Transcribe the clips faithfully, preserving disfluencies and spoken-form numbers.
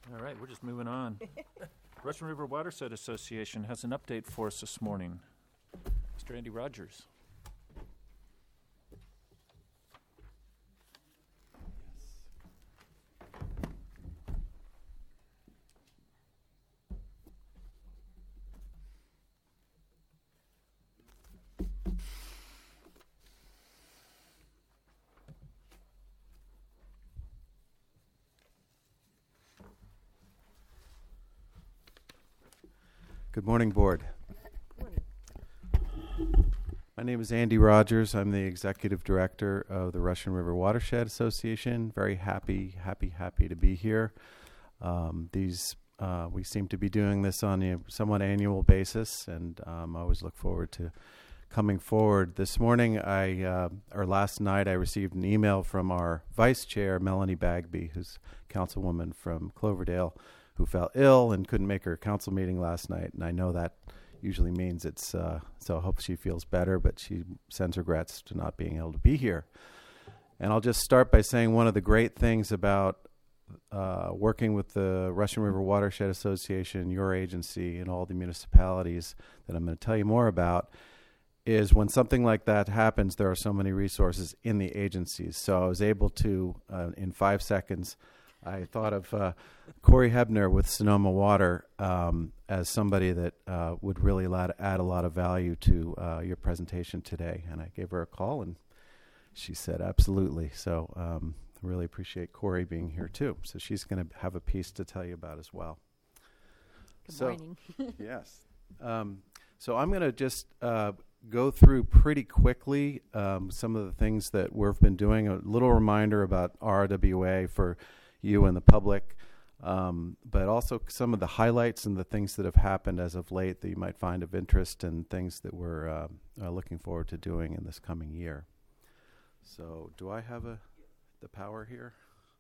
All right, we're just moving on. Russian River Watershed Association has an update for us this morning. Mister Andy Rogers. Good morning, Board. Morning. My name is Andy Rogers. I'm the Executive Director of the Russian River Watershed Association. Very happy, happy, happy to be here. Um, these uh, we seem to be doing this on a somewhat annual basis, and um, I always look forward to coming forward. This morning, I uh, or last night, I received an email from our Vice Chair, Melanie Bagby, who's Councilwoman from Cloverdale, who fell ill and couldn't make her council meeting last night. And I know that usually means it's, uh, so I hope she feels better, but she sends regrets to not being able to be here. And I'll just start by saying one of the great things about uh, working with the Russian River Watershed Association, your agency, and all the municipalities that I'm going to tell you more about is when something like that happens, there are so many resources in the agencies. So I was able to, uh, in five seconds, I thought of uh, Corey Hebner with Sonoma Water um, as somebody that uh, would really lot, add a lot of value to uh, your presentation today. And I gave her a call, and she said, absolutely. So um, I really appreciate Corey being here, too. So she's going to have a piece to tell you about as well. Good so, morning. Yes. Um, so I'm going to just uh, go through pretty quickly um, some of the things that we've been doing. A little reminder about R R W A for you and the public, um, but also some of the highlights and the things that have happened as of late that you might find of interest and things that we're uh, uh, looking forward to doing in this coming year. So do I have a the power here?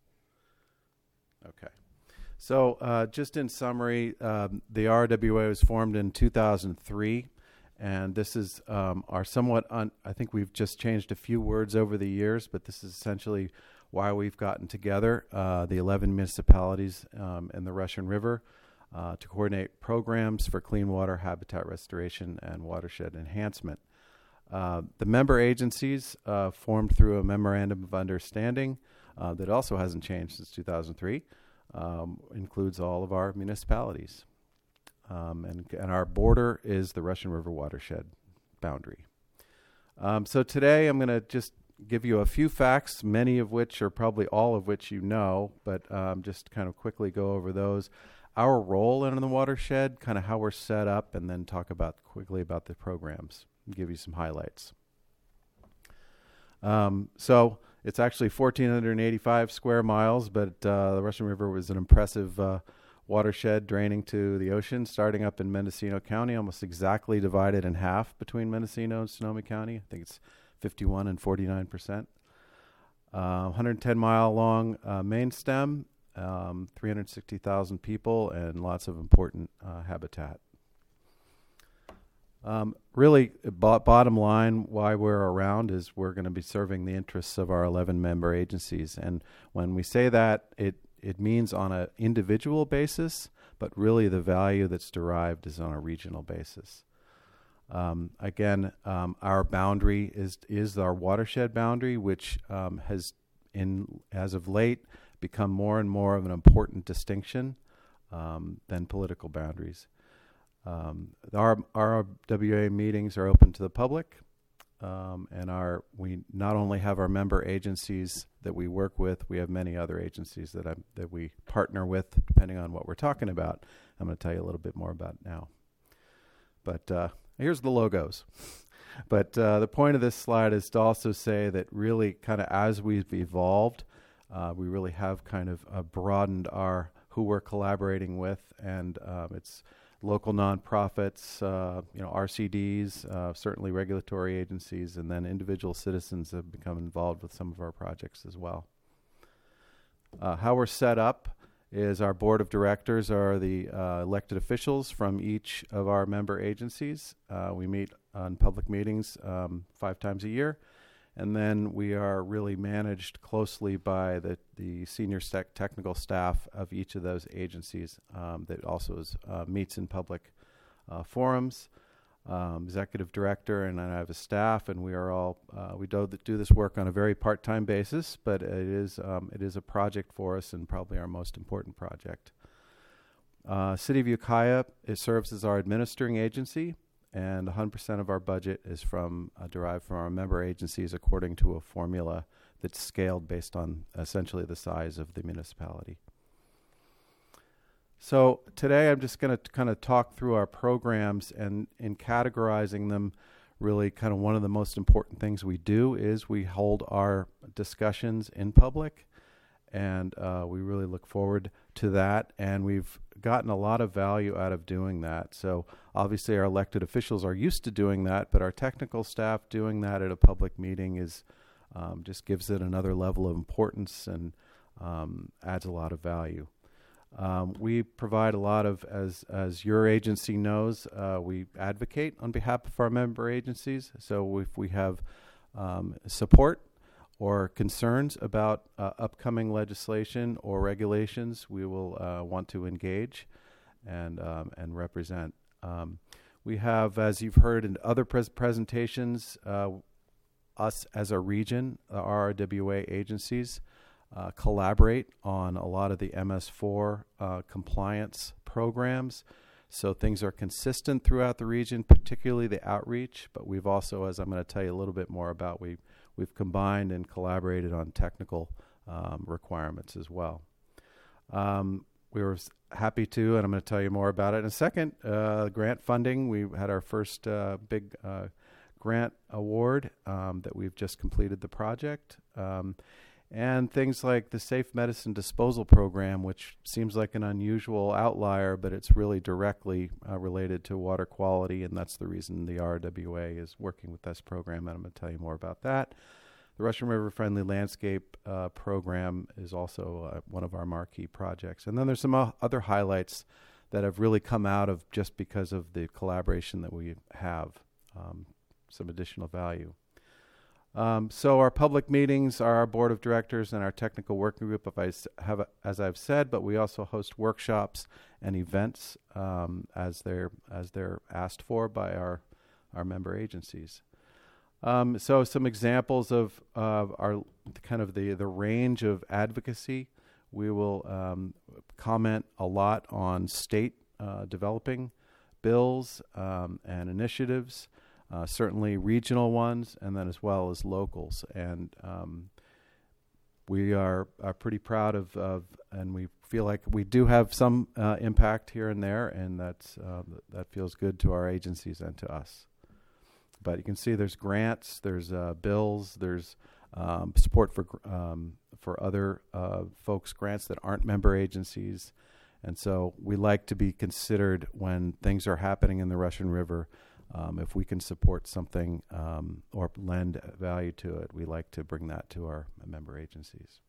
Okay. So uh, just in summary, um, the R R W A was formed in two thousand three, and this is um, our somewhat, un- I think we've just changed a few words over the years, but this is essentially why we've gotten together, uh, the eleven municipalities um, in the Russian River, uh, to coordinate programs for clean water, habitat restoration, and watershed enhancement. Uh, the member agencies uh, formed through a memorandum of understanding uh, that also hasn't changed since two thousand three, um, includes all of our municipalities. Um, and, and our border is the Russian River watershed boundary. Um, so today I'm going to just give you a few facts, many of which or probably all of which you know, but um, just kind of quickly go over those. Our role in the watershed, kind of how we're set up, and then talk about quickly about the programs and give you some highlights. Um, so it's actually one thousand four hundred eighty-five square miles, but uh, the Russian River was an impressive uh, watershed draining to the ocean, starting up in Mendocino County, almost exactly divided in half between Mendocino and Sonoma County. I think it's fifty-one and forty-nine percent. Uh, one hundred ten mile long uh, main stem, um, three hundred sixty thousand people, and lots of important uh, habitat. Um, really, bo- bottom line, why we're around is we're going to be serving the interests of our eleven member agencies. And when we say that, it, it means on an individual basis, but really the value that's derived is on a regional basis. Um, again, um, our boundary is is our watershed boundary, which um, has, in as of late, become more and more of an important distinction um, than political boundaries. Um, our R R W A meetings are open to the public, um, and our we not only have our member agencies that we work with, we have many other agencies that I, that we partner with, depending on what we're talking about. I'm going to tell you a little bit more about now, but. Uh, Here's the logos. But uh, the point of this slide is to also say that really kind of as we've evolved, uh, we really have kind of uh, broadened our who we're collaborating with, and um, it's local nonprofits, uh, you know, R C Ds, uh, certainly regulatory agencies, and then individual citizens have become involved with some of our projects as well. Uh, how we're set up is our board of directors are the uh, elected officials from each of our member agencies. Uh, we meet on public meetings um, five times a year, And then we are really managed closely by the, the senior tech technical staff of each of those agencies um, that also is, uh, meets in public uh, forums. Um, executive director and I have a staff, and we are all uh, we do, th- do this work on a very part-time basis, but it is um, it is a project for us and probably our most important project. Uh, City of Ukiah, it serves as our administering agency, and one hundred percent of our budget is from uh, derived from our member agencies according to a formula that's scaled based on essentially the size of the municipality. So today I'm just going to kind of talk through our programs, and in categorizing them, really kind of one of the most important things we do is we hold our discussions in public, and uh, we really look forward to that, and we've gotten a lot of value out of doing that. So obviously our elected officials are used to doing that, but our technical staff doing that at a public meeting is um, just gives it another level of importance and um, adds a lot of value. Um, we provide a lot of, as as your agency knows, uh, we advocate on behalf of our member agencies. So if we have um, support or concerns about uh, upcoming legislation or regulations, we will uh, want to engage and um, and represent. Um, we have, as you've heard in other pres- presentations, uh, us as a region, uh, our R W A agencies, Uh, collaborate on a lot of the M S four uh, compliance programs. So things are consistent throughout the region, particularly the outreach, but we've also, as I'm going to tell you a little bit more about, we, we've combined and collaborated on technical um, requirements as well. Um, we were happy to, and I'm going to tell you more about it in a second, uh, grant funding. We had our first uh, big uh, grant award um, that we've just completed the project. Um, And things like the Safe Medicine Disposal Program, which seems like an unusual outlier, but it's really directly uh, related to water quality, and that's the reason the R W A is working with this program, and I'm going to tell you more about that. The Russian River Friendly Landscape uh, Program is also uh, one of our marquee projects. And then there's some uh, other highlights that have really come out of just because of the collaboration that we have, um, some additional value. Um, so our public meetings are our board of directors and our technical working group, if I have, as I've said, but we also host workshops and events um, as they're as they're asked for by our our member agencies. Um, so some examples of uh, our kind of the the range of advocacy. We will um, comment a lot on state uh, developing bills um, and initiatives. Uh, certainly regional ones, and then as well as locals. And um, we are, are pretty proud of, of, and we feel like we do have some uh, impact here and there, and that's, uh, that feels good to our agencies and to us. But you can see there's grants, there's uh, bills, there's um, support for um, for other uh, folks' grants that aren't member agencies. And so we like to be considered when things are happening in the Russian River. Um, if we can support something um, or lend value to it, we like to bring that to our member agencies.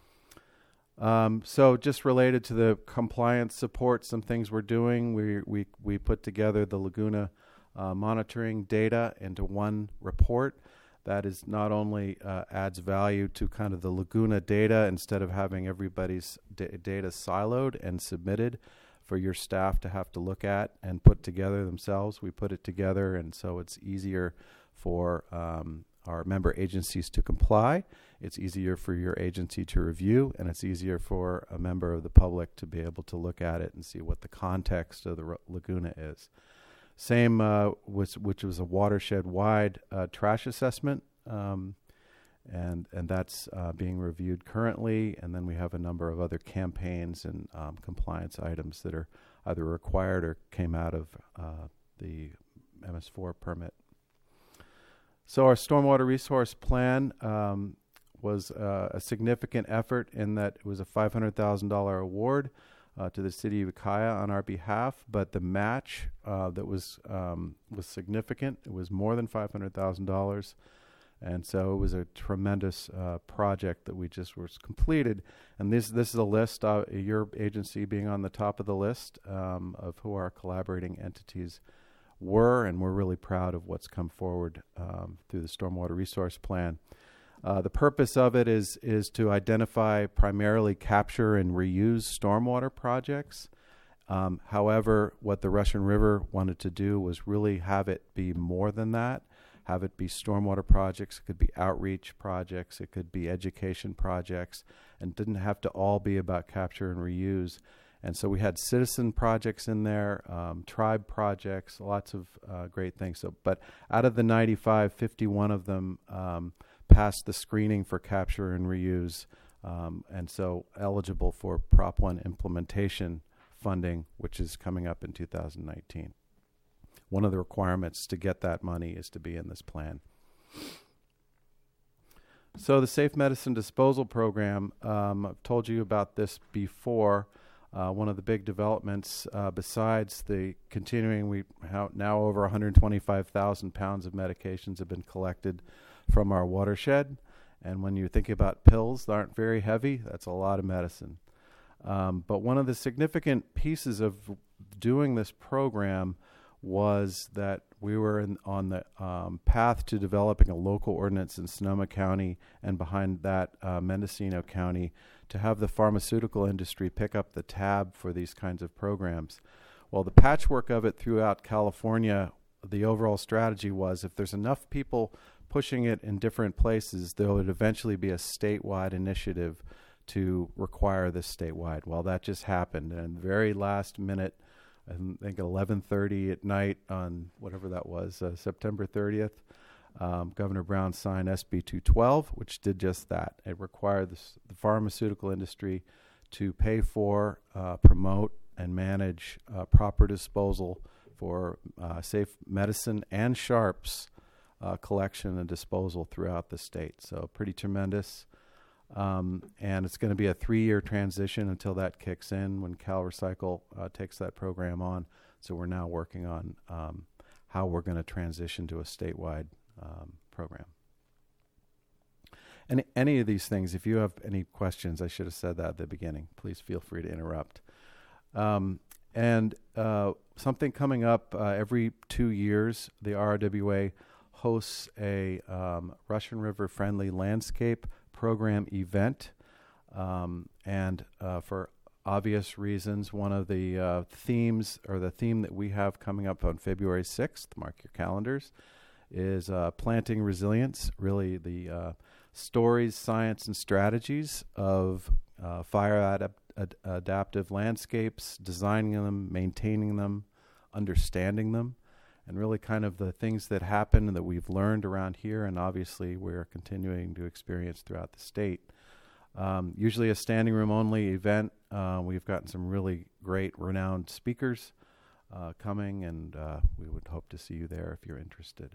Um, so just related to the compliance support, some things we're doing, we we, we put together the Laguna uh, monitoring data into one report. That is not only uh, adds value to kind of the Laguna data instead of having everybody's da- data siloed and submitted for your staff to have to look at and put together themselves. We put it together, and so it's easier for um, our member agencies to comply. It's easier for your agency to review, and it's easier for a member of the public to be able to look at it and see what the context of the R- Laguna is. Same, uh, was, which was a watershed-wide uh, trash assessment, um, and and that's uh, being reviewed currently. And then we have a number of other campaigns and um, compliance items that are either required or came out of uh, the M S four permit. So our stormwater resource plan um, was uh, a significant effort in that it was a five hundred thousand dollars award uh, to the city of Ukiah on our behalf, but the match uh, that was um, was significant. It was more than five hundred thousand dollars. And so it was a tremendous uh, project that we just was completed. And this this is a list, uh, your agency being on the top of the list um, of who our collaborating entities were, and we're really proud of what's come forward um, through the Stormwater Resource Plan. Uh, the purpose of it is is to identify primarily capture and reuse stormwater projects. Um, however, what the Russian River wanted to do was really have it be more than that, have it be stormwater projects, it could be outreach projects, it could be education projects, and didn't have to all be about capture and reuse. And so we had citizen projects in there, um, tribe projects, lots of uh, great things. So, but out of the ninety-five, fifty-one of them um, passed the screening for capture and reuse, um, and so eligible for Prop one implementation funding, which is coming up in two thousand nineteen. One of the requirements to get that money is to be in this plan. So the Safe Medicine Disposal Program, um, I've told you about this before. Uh, one of the big developments, uh, besides the continuing, we ha- now over one hundred twenty-five thousand pounds of medications have been collected from our watershed. And when you're thinking about pills that aren't very heavy, that's a lot of medicine. Um, but one of the significant pieces of doing this program was that we were in, on the um, path to developing a local ordinance in Sonoma County and behind that uh, Mendocino County to have the pharmaceutical industry pick up the tab for these kinds of programs. Well, the patchwork of it throughout California, the overall strategy was if there's enough people pushing it in different places, there would eventually be a statewide initiative to require this statewide. Well, that just happened, and very last minute, I think at eleven thirty at night on whatever that was, uh, September thirtieth, um, Governor Brown signed S B two twelve, which did just that. It required this, the pharmaceutical industry to pay for, uh, promote, and manage uh, proper disposal for uh, safe medicine and sharps uh, collection and disposal throughout the state. So pretty tremendous. Um, and it's going to be a three-year transition until that kicks in when CalRecycle uh, takes that program on. So we're now working on um, how we're going to transition to a statewide um, program. And any of these things, if you have any questions, I should have said that at the beginning. Please feel free to interrupt. Um, and uh, something coming up uh, every two years, the R R W A hosts a um, Russian River Friendly Landscape Program event, um, and uh, for obvious reasons, one of the uh, themes, or the theme that we have coming up on February sixth, mark your calendars, is uh, planting resilience, really the uh, stories, science, and strategies of uh, fire adap- ad- adaptive landscapes, designing them, maintaining them, understanding them, and really kind of the things that happen and that we've learned around here, and obviously we're continuing to experience throughout the state. Um, usually a standing room only event. Uh, we've gotten some really great, renowned speakers uh, coming, and uh, we would hope to see you there if you're interested.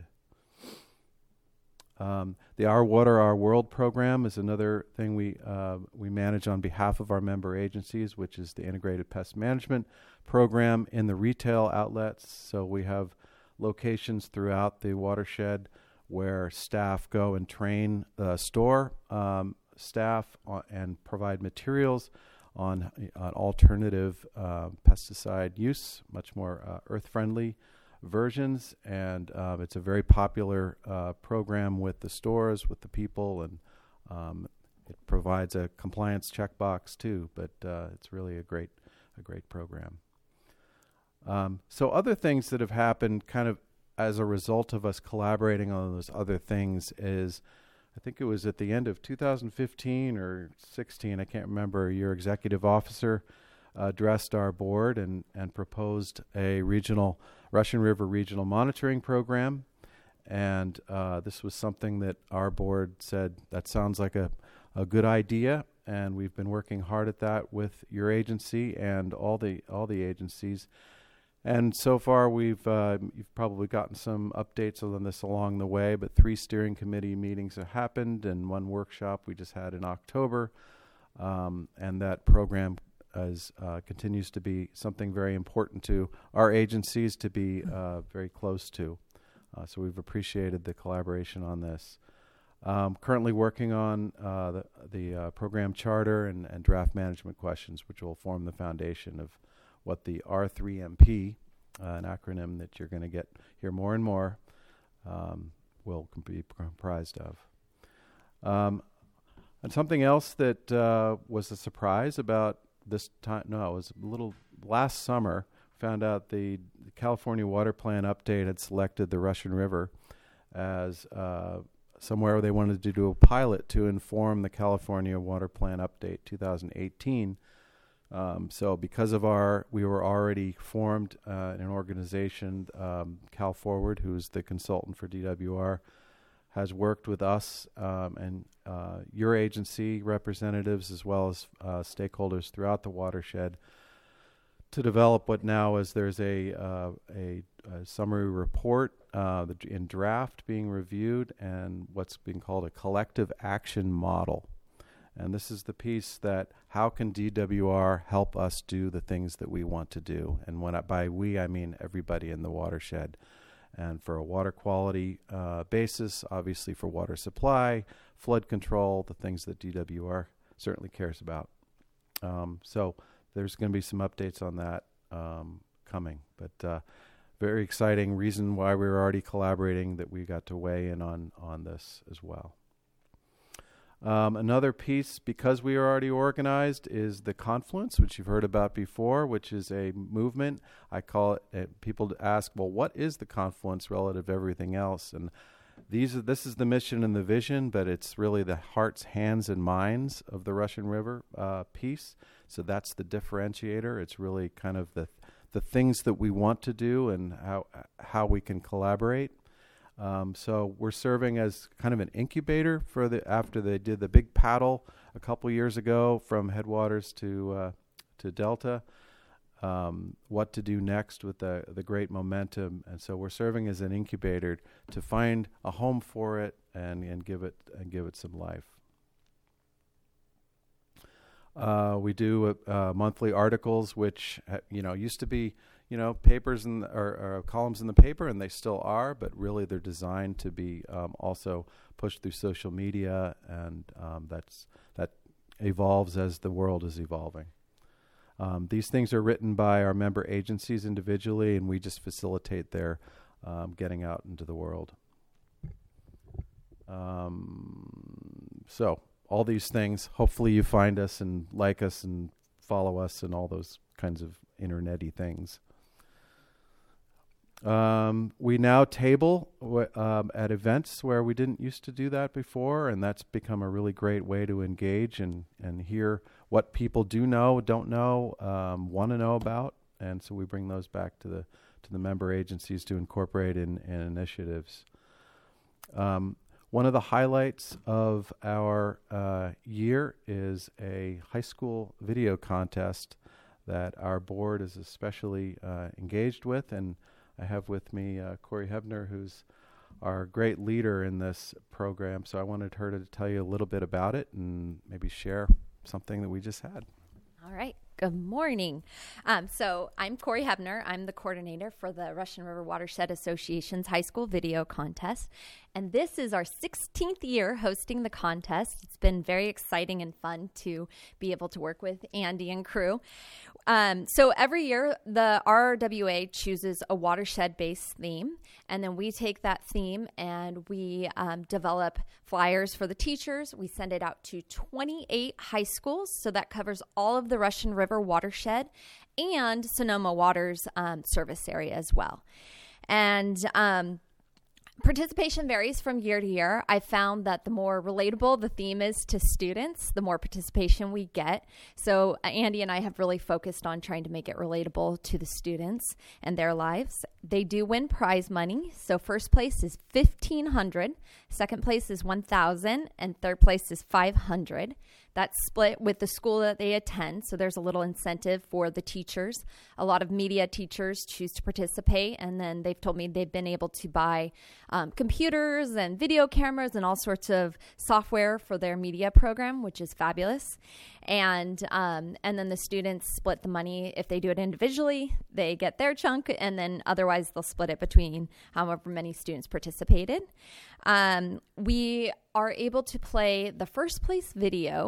Um, the Our Water, Our World program is another thing we uh, we manage on behalf of our member agencies, which is the Integrated Pest Management Program in the retail outlets. So we have locations throughout the watershed where staff go and train the store um, staff on, and provide materials on, on alternative uh, pesticide use, much more uh, earth-friendly versions. And uh, it's a very popular uh, program with the stores, with the people, and um, it provides a compliance checkbox too, but uh, it's really a great, a great program. Um, so other things that have happened kind of as a result of us collaborating on those other things is, I think it was at the end of two thousand fifteen or sixteen, I can't remember, your executive officer uh, addressed our board and, and proposed a regional, Russian River Regional Monitoring Program. And uh, this was something that our board said, that sounds like a, a good idea. And we've been working hard at that with your agency and all the all the agencies. And so far, we've uh, you've probably gotten some updates on this along the way, but three steering committee meetings have happened and one workshop we just had in October. Um, and that program is, uh, continues to be something very important to our agencies to be uh, very close to. Uh, so we've appreciated the collaboration on this. Um, currently working on uh, the, the uh, program charter and, and draft management questions, which will form the foundation of what the R three M P, uh, an acronym that you're going to get hear more and more, um, will com- be comprised of. Um, and something else that uh, was a surprise about this time, no, it was a little last summer, found out the, the California Water Plan update had selected the Russian River as uh, somewhere they wanted to do a pilot to inform the California Water Plan update two thousand eighteen. Um, so because of our, we were already formed uh, in an organization, um, Cal Forward, who's the consultant for D W R, has worked with us um, and uh, your agency representatives as well as uh, stakeholders throughout the watershed to develop what now is there's a, uh, a, a summary report uh, the, in draft being reviewed and what's being called a collective action model. And this is the piece that how can D W R help us do the things that we want to do? And when I, by we, I mean everybody in the watershed. And for a water quality uh, basis, obviously for water supply, flood control, the things that D W R certainly cares about. Um, so there's going to be some updates on that um, coming. But uh, very exciting reason why we were already collaborating that we got to weigh in on, on this as well. Um, another piece, because we are already organized, is the Confluence, which you've heard about before, which is a movement. I call it, uh, people ask, well, what is the Confluence relative to everything else? And these are, this is the mission and the vision, but it's really the hearts, hands, and minds of the Russian River uh, piece. So that's the differentiator. It's really kind of the the things that we want to do and how how we can collaborate. Um, so we're serving as kind of an incubator for the after they did the big paddle a couple years ago from headwaters to uh, to Delta. Um, what to do next with the the great momentum, and so we're serving as an incubator to find a home for it and and give it and give it some life. Uh, we do uh, uh, monthly articles, which ha- you know used to be you know papers and or, or columns in the paper, and they still are, but really they're designed to be um, also pushed through social media, and um, that's that evolves as the world is evolving. Um, these things are written by our member agencies individually, and we just facilitate their um, getting out into the world. Um, so. All these things, hopefully you find us and like us and follow us and all those kinds of internet-y things. Um, we now table w- um, at events where we didn't used to do that before, and that's become a really great way to engage and, and hear what people do know, don't know, um, want to know about, and so we bring those back to the to the member agencies to incorporate in, in initiatives. Um, One of the highlights of our uh, year is a high school video contest that our board is especially uh, engaged with, and I have with me uh, Corey Hebner, who's our great leader in this program. So I wanted her to tell you a little bit about it and maybe share something that we just had. All right. Good morning. Um, so I'm Corey Hebner. I'm the coordinator for the Russian River Watershed Association's High School Video Contest. And this is our sixteenth year hosting the contest. It's been very exciting and fun to be able to work with Andy and crew. Um, so every year, the R R W A chooses a watershed-based theme, and then we take that theme and we um, develop flyers for the teachers. We send it out to twenty-eight high schools, so that covers all of the Russian River watershed and Sonoma Water's um, service area as well. And um, participation varies from year to year. I found that the more relatable the theme is to students, the more participation we get. So uh, Andy and I have really focused on trying to make it relatable to the students and their lives. They do win prize money. So first place is fifteen hundred dollars, second place is one thousand dollars, and third place is five hundred dollars. That's split with the school that they attend, so there's a little incentive for the teachers. A lot of media teachers choose to participate, and then they've told me they've been able to buy um, computers and video cameras and all sorts of software for their media program, which is fabulous. And um, and then the students split the money. If they do it individually, they get their chunk, and then otherwise they'll split it between however many students participated. Um, we are able to play the first place video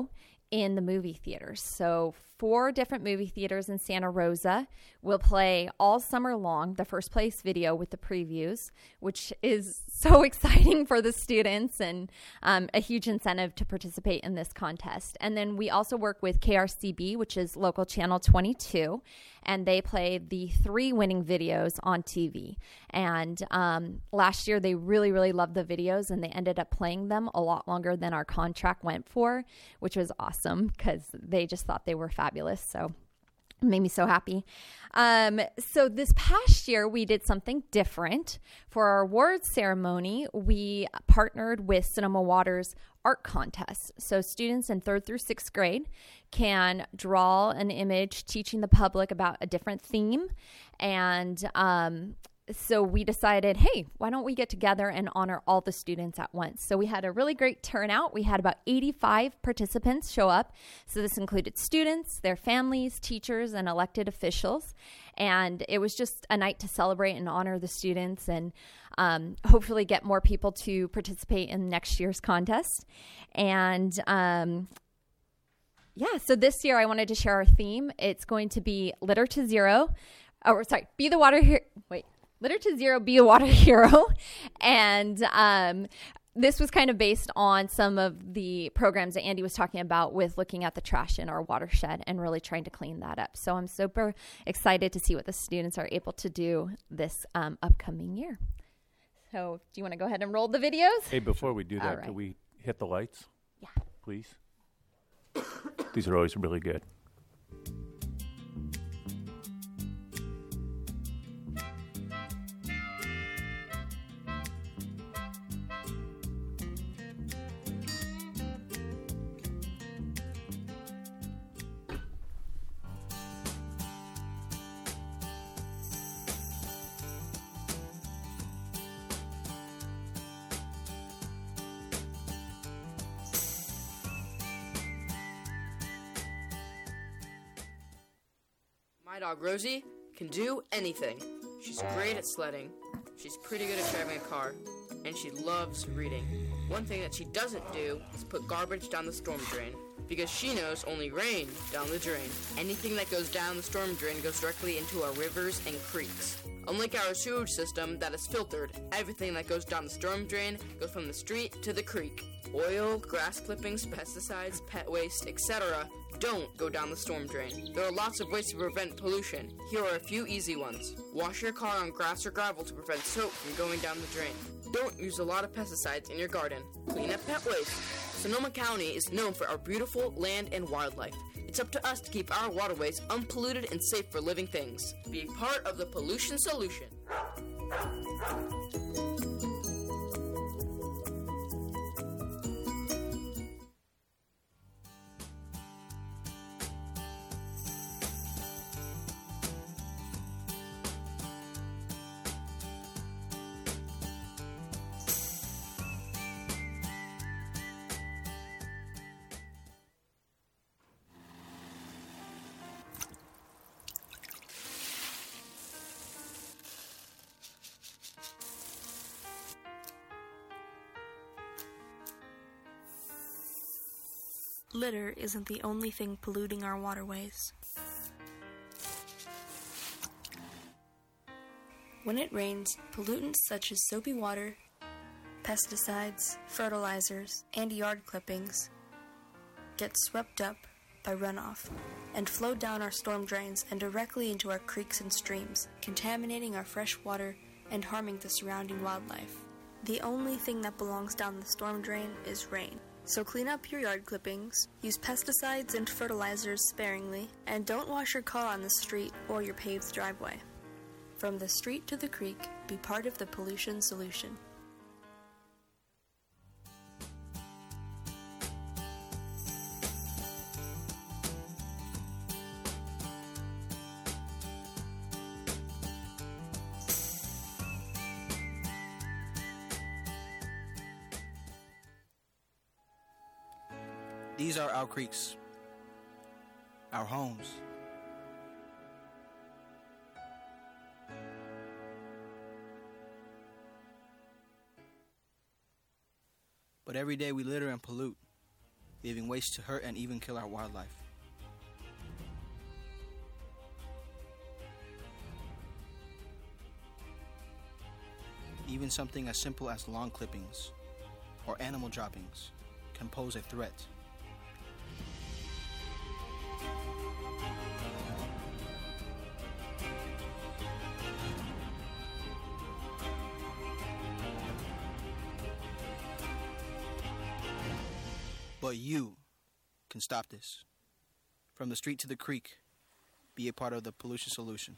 in the movie theaters. So four different movie theaters in Santa Rosa will play all summer long the first place video with the previews, which is so exciting for the students and um, a huge incentive to participate in this contest. And then we also work with K R C B, which is local channel twenty-two, and they play the three winning videos on T V. And um, last year they really, really loved the videos, and they ended up playing them a lot longer than our contract went for, which was awesome because they just thought they were fabulous. So it made me so happy. Um, so this past year, we did something different. For our awards ceremony, we partnered with Sonoma Water's art contest. So students in third through sixth grade can draw an image teaching the public about a different theme. And um, so we decided, hey, why don't we get together and honor all the students at once? So we had a really great turnout. We had about eighty-five participants show up. So this included students, their families, teachers, and elected officials. And it was just a night to celebrate and honor the students and um, hopefully get more people to participate in next year's contest. And um, yeah, so this year I wanted to share our theme. It's going to be Litter to Zero. Oh, sorry, Be the Water Hero. Wait. Litter to Zero, Be a Water Hero. And um, this was kind of based on some of the programs that Andy was talking about with looking at the trash in our watershed and really trying to clean that up. So I'm super excited to see what the students are able to do this um, upcoming year. So do you want to go ahead and roll the videos? Hey, before we do All that, right. can we hit the lights? Yeah. Please. These are always really good. My dog Rosie can do anything. She's great at sledding, she's pretty good at driving a car, and she loves reading. One thing that she doesn't do is put garbage down the storm drain, because she knows only rain down the drain. Anything that goes down the storm drain goes directly into our rivers and creeks. Unlike our sewage system that is filtered, everything that goes down the storm drain goes from the street to the creek. Oil, grass clippings, pesticides, pet waste, et cetera don't go down the storm drain. There are lots of ways to prevent pollution. Here are a few easy ones. Wash your car on grass or gravel to prevent soap from going down the drain. Don't use a lot of pesticides in your garden. Clean up pet waste. Sonoma County is known for our beautiful land and wildlife. It's up to us to keep our waterways unpolluted and safe for living things. Be part of the pollution solution. Litter isn't the only thing polluting our waterways. When it rains, pollutants such as soapy water, pesticides, fertilizers, and yard clippings get swept up by runoff and flow down our storm drains and directly into our creeks and streams, contaminating our fresh water and harming the surrounding wildlife. The only thing that belongs down the storm drain is rain. So clean up your yard clippings, use pesticides and fertilizers sparingly, and don't wash your car on the street or your paved driveway. From the street to the creek, be part of the pollution solution. These are our creeks, our homes. But every day we litter and pollute. leaving waste to hurt and even kill our wildlife. Even something as simple as lawn clippings or animal droppings can pose a threat. But you can stop this. From the street to the creek, be a part of the pollution solution.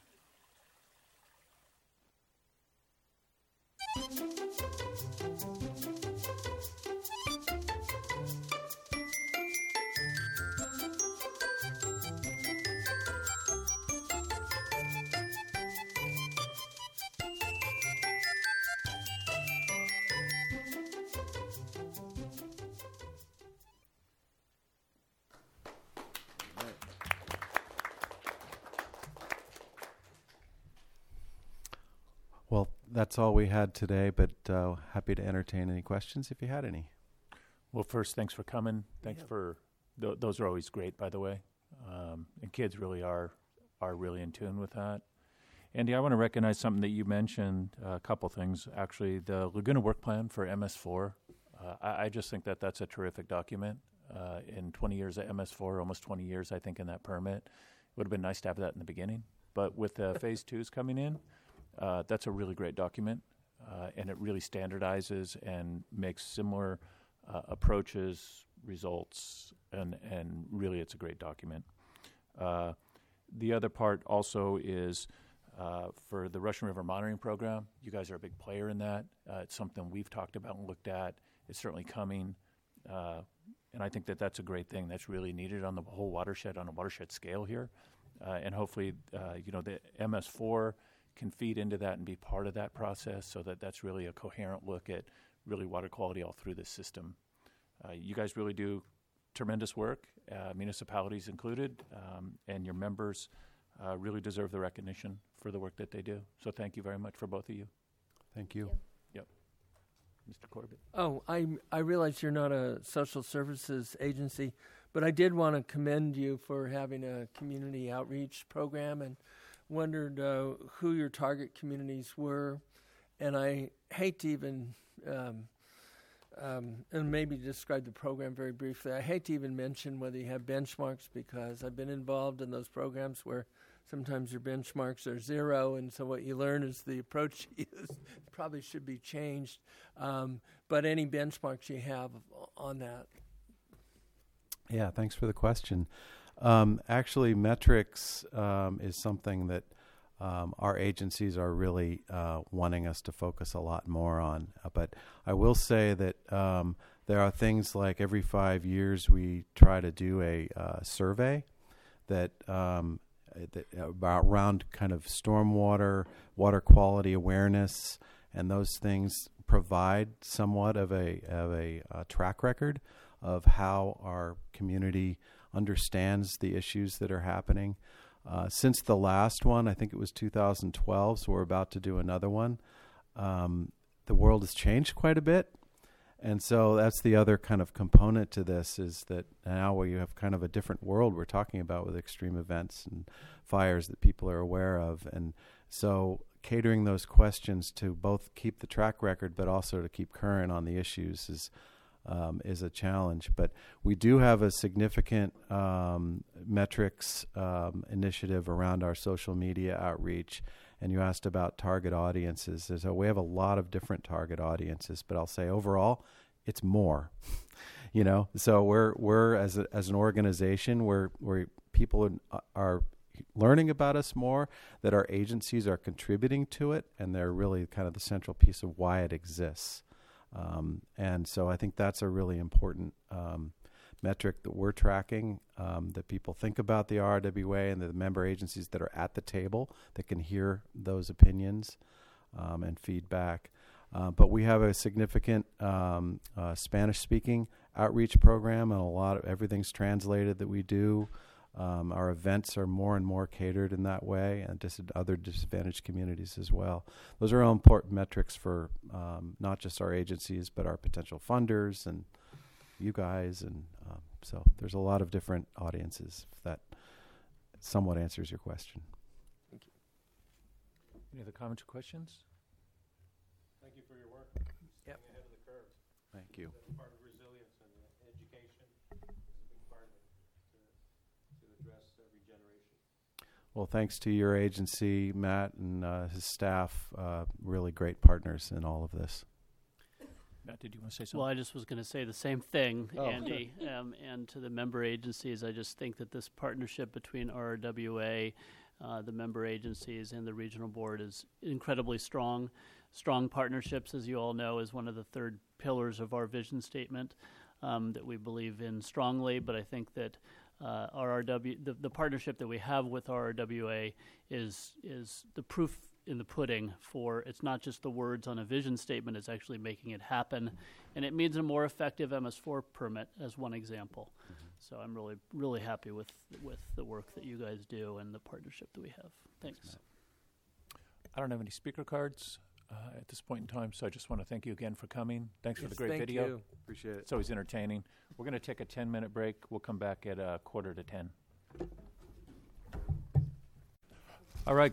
Well, that's all we had today, but uh, happy to entertain any questions if you had any. Well, first, thanks for coming. Thanks Yep. for th- those are always great, by the way. Um, and kids really are are really in tune with that. Andy, I want to recognize something that you mentioned. Uh, a couple things, actually. The Laguna Work Plan for M S four. Uh, I, I just think that that's a terrific document. Uh, in twenty years at M S four, almost twenty years, I think, in that permit, it would have been nice to have that in the beginning. But with uh, phase twos coming in, uh, that's a really great document, uh, and it really standardizes and makes similar uh, approaches, results, and and really, it's a great document. Uh, the other part also is uh, for the Russian River Monitoring Program. You guys are a big player in that. Uh, it's something we've talked about and looked at. It's certainly coming. Uh, And I think that that's a great thing that's really needed on the whole watershed, on a watershed scale here. Uh, and hopefully, uh, you know, the M S four can feed into that and be part of that process so that that's really a coherent look at really water quality all through the system. Uh, you guys really do tremendous work, uh, municipalities included, um, and your members uh, really deserve the recognition for the work that they do. So thank you very much for both of you. Thank you. Yep. Mister Corbett. Oh, I I realize you're not a social services agency, but I did want to commend you for having a community outreach program and wondered uh, who your target communities were. And I hate to even, um, um, and maybe describe the program very briefly, I hate to even mention whether you have benchmarks because I've been involved in those programs where sometimes your benchmarks are zero, and so what you learn is the approach you use probably should be changed. Um, but any benchmarks you have on that? Yeah, thanks for the question. Um, actually, metrics um, is something that um, our agencies are really uh, wanting us to focus a lot more on. Uh, but I will say that um, there are things like every five years we try to do a uh, survey that um, that about around kind of stormwater, water quality awareness, and those things provide somewhat of a of a uh, track record of how our community understands the issues that are happening. Uh, since the last one, I think it was two thousand twelve, so we're about to do another one. Um, the world has changed quite a bit. And so that's the other kind of component to this is that now where you have kind of a different world we're talking about with extreme events and fires that people are aware of. And so catering those questions to both keep the track record but also to keep current on the issues is um, is a challenge. But we do have a significant um, metrics um, initiative around our social media outreach. And you asked about target audiences. So we have a lot of different target audiences, but I'll say overall, it's more. you know, so we're we're as a, as an organization, where where people are, are learning about us more, that our agencies are contributing to it, and they're really kind of the central piece of why it exists. Um, and so I think that's a really important um, metric that we're tracking, um, that people think about the R R W A and the member agencies that are at the table that can hear those opinions um, and feedback. Uh, but we have a significant um, uh, Spanish-speaking outreach program, and a lot of everything's translated that we do. Um, our events are more and more catered in that way, and dis- other disadvantaged communities as well. Those are all important metrics for um, not just our agencies, but our potential funders and you guys, and um, so there's a lot of different audiences. If that somewhat answers your question. Any other comments or questions? Thank you for your work. Yep. Staying ahead of the curve. Thank you. That's part of resilience and uh, education is a big part of it to, to address every generation. Well, thanks to your agency, Matt, and uh, his staff, uh, really great partners in all of this. Matt, did you want to say something? Well, I just was going to say the same thing, Oh. Andy, um, and to the member agencies. I just think that this partnership between R R W A, uh, the member agencies, and the regional board is incredibly strong. Strong partnerships, as you all know, is one of the third pillars of our vision statement um, that we believe in strongly. But I think that uh, R R W, the, the partnership that we have with R R W A, is is the proof in the pudding for it's not just the words on a vision statement, it's actually making it happen. And it means a more effective M S four permit as one example. Mm-hmm. So I'm really, really happy with with the work that you guys do and the partnership that we have. Thanks. Thanks, I don't have any speaker cards uh, at this point in time, so I just want to thank you again for coming. Thanks Yes, for the great thank video. you. Appreciate it. It's always entertaining. We're going to take a ten-minute break. We'll come back at a quarter to ten. All right.